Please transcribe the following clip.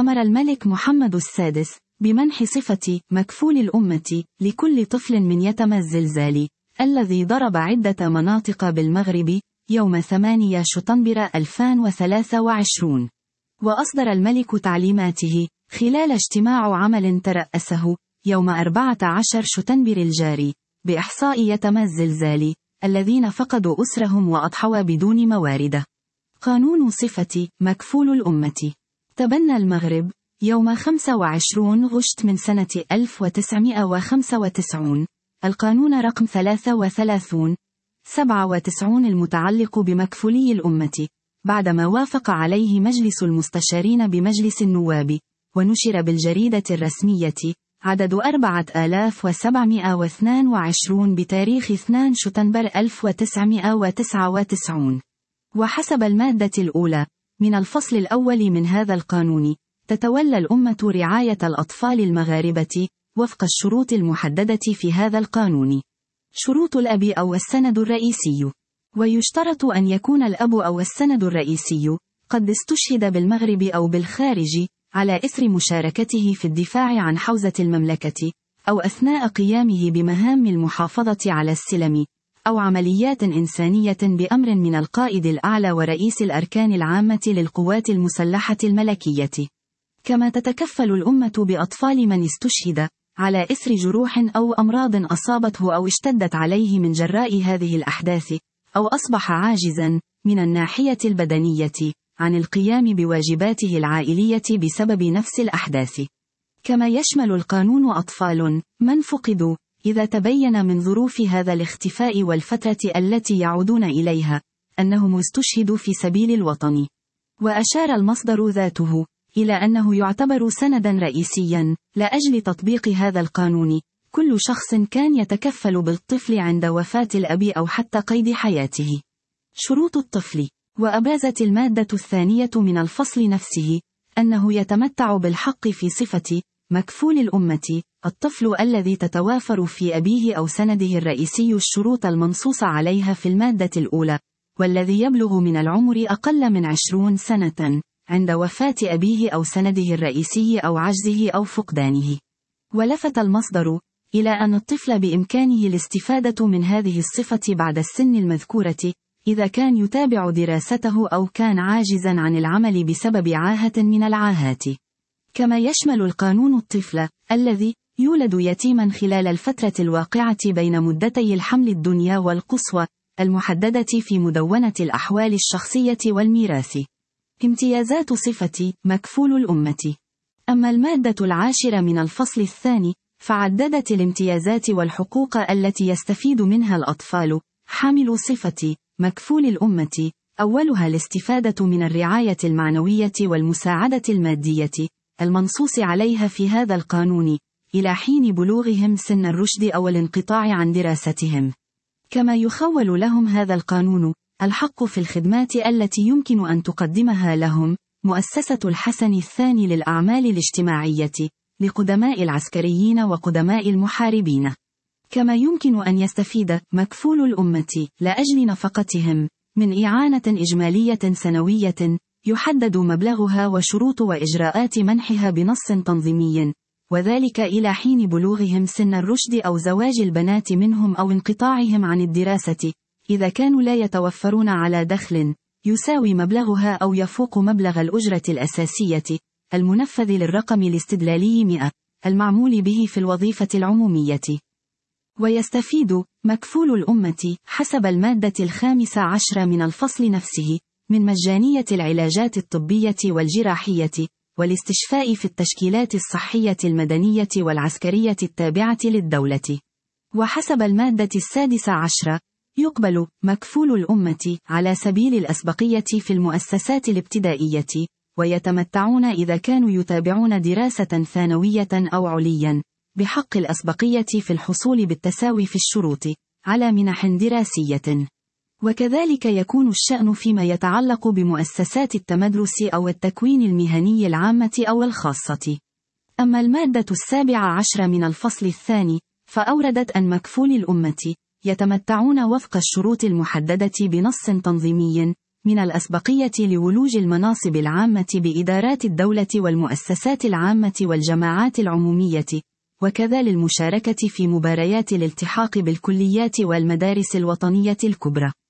أمر الملك محمد السادس بمنح صفة مكفول الأمة لكل طفل من يتم الزلزال الذي ضرب عدة مناطق بالمغرب يوم 8 شتنبر 2023. وأصدر الملك تعليماته خلال اجتماع عمل ترأسه يوم 14 شتنبر الجاري بإحصاء يتم الزلزال الذين فقدوا أسرهم وأضحوا بدون موارد. قانون صفة مكفول الأمة. تبنى المغرب يوم 25 غشت من سنة 1995 القانون رقم 33/97 المتعلق بمكفولي الأمة، بعدما وافق عليه مجلس المستشارين بمجلس النواب، ونشر بالجريدة الرسمية عدد 4722 بتاريخ 2 شتنبر 1999. وحسب المادة الأولى من الفصل الأول من هذا القانون، تتولى الأمة رعاية الأطفال المغاربة وفق الشروط المحددة في هذا القانون. شروط الأب أو السند الرئيسي. ويشترط أن يكون الأب أو السند الرئيسي قد استشهد بالمغرب أو بالخارج على إثر مشاركته في الدفاع عن حوزة المملكة، أو أثناء قيامه بمهام المحافظة على السلم، أو عمليات إنسانية بأمر من القائد الأعلى ورئيس الأركان العامة للقوات المسلحة الملكية. كما تتكفل الأمة بأطفال من استشهد على إثر جروح أو أمراض أصابته أو اشتدت عليه من جراء هذه الأحداث، أو أصبح عاجزا من الناحية البدنية عن القيام بواجباته العائلية بسبب نفس الأحداث. كما يشمل القانون أطفال من فقدوا إذا تبين من ظروف هذا الاختفاء والفترة التي يعودون إليها أنهم استشهدوا في سبيل الوطن. وأشار المصدر ذاته إلى أنه يعتبر سندا رئيسيا لأجل تطبيق هذا القانون كل شخص كان يتكفل بالطفل عند وفاة الأب أو حتى قيد حياته. شروط الطفل. وأبرزت المادة الثانية من الفصل نفسه أنه يتمتع بالحق في صفة مكفول الأمة الطفل الذي تتوافر في أبيه أو سنده الرئيسي الشروط المنصوص عليها في المادة الأولى، والذي يبلغ من العمر أقل من 20 سنة عند وفاة أبيه أو سنده الرئيسي أو عجزه أو فقدانه. ولفت المصدر إلى أن الطفل بإمكانه الاستفادة من هذه الصفة بعد السن المذكورة إذا كان يتابع دراسته أو كان عاجزا عن العمل بسبب عاهة من العاهات. كما يشمل القانون الطفل الذي يولد يتيما خلال الفترة الواقعة بين مدتي الحمل الدنيا والقصوى المحددة في مدونة الأحوال الشخصية والميراث. امتيازات صفة مكفول الأمة. أما المادة 10 من الفصل الثاني فعددت الامتيازات والحقوق التي يستفيد منها الأطفال حامل صفة مكفول الأمة. أولها الاستفادة من الرعاية المعنوية والمساعدة المادية المنصوص عليها في هذا القانون إلى حين بلوغهم سن الرشد أو الانقطاع عن دراستهم. كما يخول لهم هذا القانون الحق في الخدمات التي يمكن أن تقدمها لهم مؤسسة الحسن الثاني للأعمال الاجتماعية لقدماء العسكريين وقدماء المحاربين. كما يمكن أن يستفيد مكفول الأمة لأجل نفقتهم من إعانة إجمالية سنوية يحدد مبلغها وشروط وإجراءات منحها بنص تنظيمي، وذلك إلى حين بلوغهم سن الرشد أو زواج البنات منهم أو انقطاعهم عن الدراسة إذا كانوا لا يتوفرون على دخل يساوي مبلغها أو يفوق مبلغ الأجرة الأساسية المنفذ للرقم الاستدلالي 100 المعمول به في الوظيفة العمومية. ويستفيد مكفول الأمة حسب المادة 15 من الفصل نفسه من مجانية العلاجات الطبية والجراحية والاستشفاء في التشكيلات الصحية المدنية والعسكرية التابعة للدولة. وحسب المادة 16 يقبل مكفول الأمة على سبيل الأسبقية في المؤسسات الابتدائية، ويتمتعون إذا كانوا يتابعون دراسة ثانوية أو عليا بحق الأسبقية في الحصول بالتساوي في الشروط على منح دراسية. وكذلك يكون الشأن فيما يتعلق بمؤسسات التمدرس أو التكوين المهني العامة أو الخاصة. أما المادة 17 من الفصل الثاني فأوردت أن مكفول الأمة يتمتعون وفق الشروط المحددة بنص تنظيمي من الأسبقية لولوج المناصب العامة بإدارات الدولة والمؤسسات العامة والجماعات العمومية، وكذا للمشاركة في مباريات الالتحاق بالكليات والمدارس الوطنية الكبرى.